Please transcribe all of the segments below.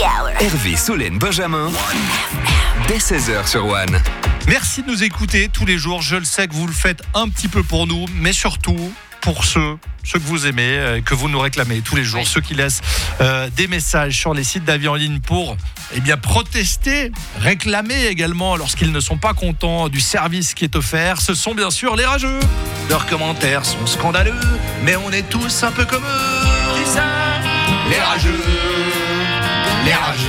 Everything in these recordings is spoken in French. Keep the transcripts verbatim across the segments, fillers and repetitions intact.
Hervé, Solène, Benjamin, dès seize heures sur One. Merci de nous écouter tous les jours. Je le sais que vous le faites un petit peu pour nous, mais surtout pour ceux, ceux que vous aimez, euh, que vous nous réclamez tous les jours, oui. Ceux qui laissent euh, des messages sur les sites d'avis en ligne pour eh bien, protester, réclamer également lorsqu'ils ne sont pas contents du service qui est offert. Ce sont bien sûr les rageux. Leurs commentaires sont scandaleux, mais on est tous un peu comme eux. Qui ça ? Les rageux. Les rageux.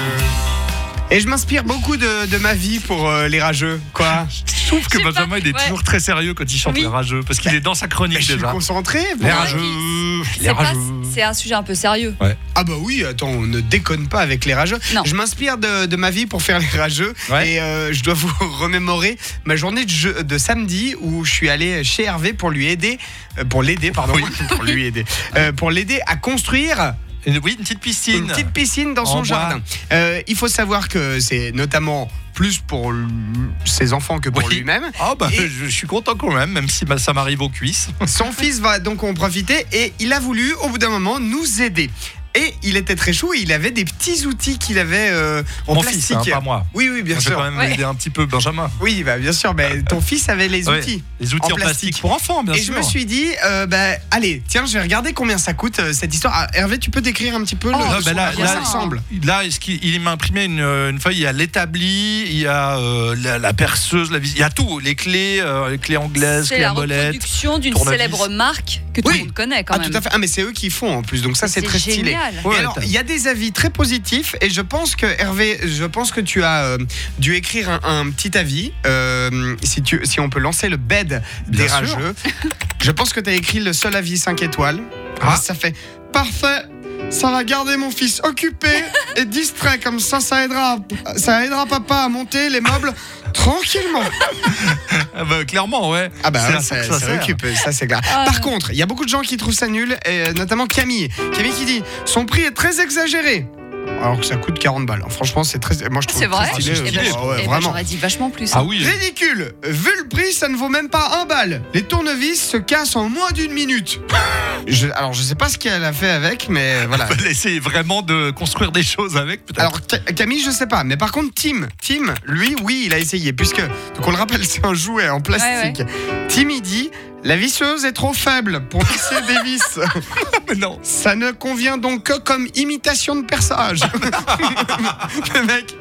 Et je m'inspire beaucoup de, de ma vie pour euh, les rageux, quoi. Je trouve que Benjamin pas, il est ouais. toujours très sérieux quand il chante Oui. les rageux, parce qu'il est dans sa chronique Mais je déjà. suis concentré. Les bon. rageux, C'est, les pas, rageux. c'est un sujet un peu sérieux. Ouais. Ah bah oui, attends, on ne déconne pas avec les rageux. Non. Je m'inspire de, de ma vie pour faire les rageux. Ouais. Et euh, je dois vous remémorer ma journée de, jeu, de samedi où je suis allé chez Hervé pour lui aider, euh, pour l'aider, pardon, Oui. pour lui aider, euh, pour l'aider à construire. Une, oui, une petite piscine. Une petite piscine dans En son bois. jardin. Euh, il faut savoir que c'est notamment plus pour l- ses enfants que pour Oui. lui-même. Ah bah Et- je, je suis content quand même, même si bah, ça m'arrive aux cuisses. Son fils va donc en profiter et il a voulu, au bout d'un moment, nous aider. Et il était très chou et il avait des petits outils qu'il avait euh, en Mon plastique. fils, hein, pas moi. Oui, oui, bien Je vais sûr. quand même Ouais. aider un petit peu Benjamin. Oui, bah, bien sûr. Mais ton fils avait les Ouais. outils. Les outils En en, plastique. plastique. pour enfants, bien Et sûr. je me suis dit, euh, bah, allez, tiens, je vais regarder combien ça coûte euh, cette histoire. Ah, Hervé, tu peux décrire un petit peu le, Oh, Ah, le bah son, là, à quoi là, ça ressemble. Là, est-ce qu'il il m'a imprimé une, une feuille. Il y a l'établi, il y a euh, la, la perceuse, la vis. Il y a tout. Les clés, euh, les clés anglaises, C'est clés la à molette. reproduction d'une tournevis. célèbre marque que tout Oui. le monde connaît quand Ah, même. tout à fait. Ah, mais c'est eux qui font en plus. Donc ça, c'est, très stylé. génial. Et Ouais, alors, t'as- il y a des avis très positifs et je pense que Hervé, je pense que tu as euh, dû écrire un, un petit avis. euh, si, tu, si on peut lancer le bed des Bien sûr. rageux. Je pense que tu as écrit le seul avis cinq étoiles. Ah. Ça fait parfait. Ça va garder mon fils occupé et distrait. Comme ça, ça aidera, ça aidera papa à monter les meubles tranquillement. Ah bah, clairement, ouais. Ah bah C'est ouais, à ça ça, que ça ça sert. occupe, ça c'est clair. Ah. Par contre, il y a beaucoup de gens qui trouvent ça nul, et notamment Camille. Camille qui dit son prix est très exagéré. Alors que ça coûte quarante balles. Franchement, c'est très. Moi, je trouve C'est vrai. très stylé. Eh ben, Ah ouais, eh ben, vraiment. j'aurais dit vachement plus. Ah oui. Ridicule. Vu le prix, ça ne vaut même pas un balle. Les tournevis se cassent en moins d'une minute. Je, alors, je sais pas ce qu'elle a fait avec, mais voilà. On va essayer vraiment de construire des choses avec, peut-être. Alors Ca- Camille, je sais pas, mais par contre Tim, Tim, lui, oui, il a essayé, puisque donc on le rappelle, c'est un jouet en plastique. Tim, il dit la visseuse est trop faible pour visser des vis. Mais non. Ça ne convient donc que comme imitation de perçage. Le mec.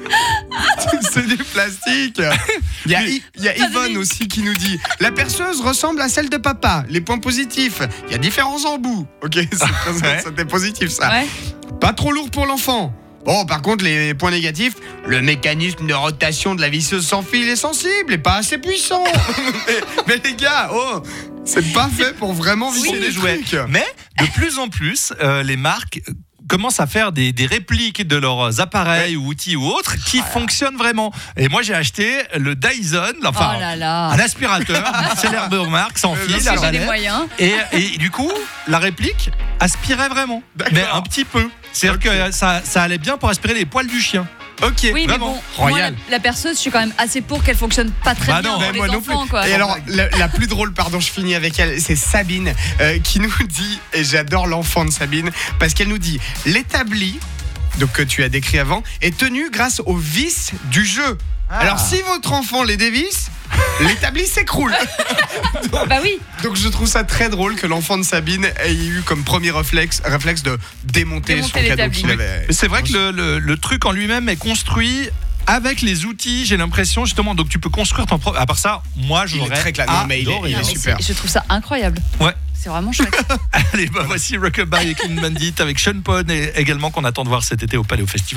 C'est du plastique. Il y a, I- il y a Yvonne aussi qui nous dit la perceuse ressemble à celle de papa. Les points positifs, il y a différents embouts. Ok, c'est très- Ouais. c'était positif ça. Ouais. Pas trop lourd pour l'enfant. Bon, par contre, les points négatifs, le mécanisme de rotation de la visseuse sans fil est sensible et pas assez puissant. mais, mais les gars, oh, c'est pas fait pour vraiment visser Oui, des des jouets. trucs. Mais de plus en plus, euh, les marques commencent à faire des, des répliques de leurs appareils ou outils ou autres qui fonctionnent vraiment. Et moi, j'ai acheté le Dyson, enfin, Oh là là. un aspirateur, une célèbre marque sans Euh, fil, bien à sûr, J'ai des balai. moyens. Et, et du coup, la réplique aspirait vraiment, D'accord. mais un petit peu. C'est-à-dire que ça, ça allait bien pour aspirer les poils du chien. Ok, Oui, mais vraiment. bon, moi, la, Royal. la perceuse, je suis quand même assez pour qu'elle fonctionne pas très Bah bien non, pour Ben, les moi non enfants, plus. quoi. Et alors, la, la plus drôle, pardon, je finis avec elle, c'est Sabine euh, qui nous dit, et j'adore l'enfant de Sabine, parce qu'elle nous dit l'établi, donc que tu as décrit avant, est tenu grâce aux vis du jeu. Ah. Alors, si votre enfant les dévisse, l'établi s'écroule. Bah oui. Donc, je trouve ça très drôle que l'enfant de Sabine ait eu comme premier réflexe, réflexe de démonter, Démonter son cadeau l'établi. qu'il avait. Mais c'est vrai que le, le- le truc en lui-même est construit avec les outils, j'ai l'impression, justement. Donc tu peux construire ton propre. À part ça, moi je Il est l'aurais très clair. Non, mais il est- adoré. il est Non, mais super. c'est- Je trouve ça incroyable. Ouais. C'est vraiment chouette. Allez, bah voici Rockabye et Clean Bandit avec Sean Penn et également qu'on attend de voir cet été au Palais au Festival.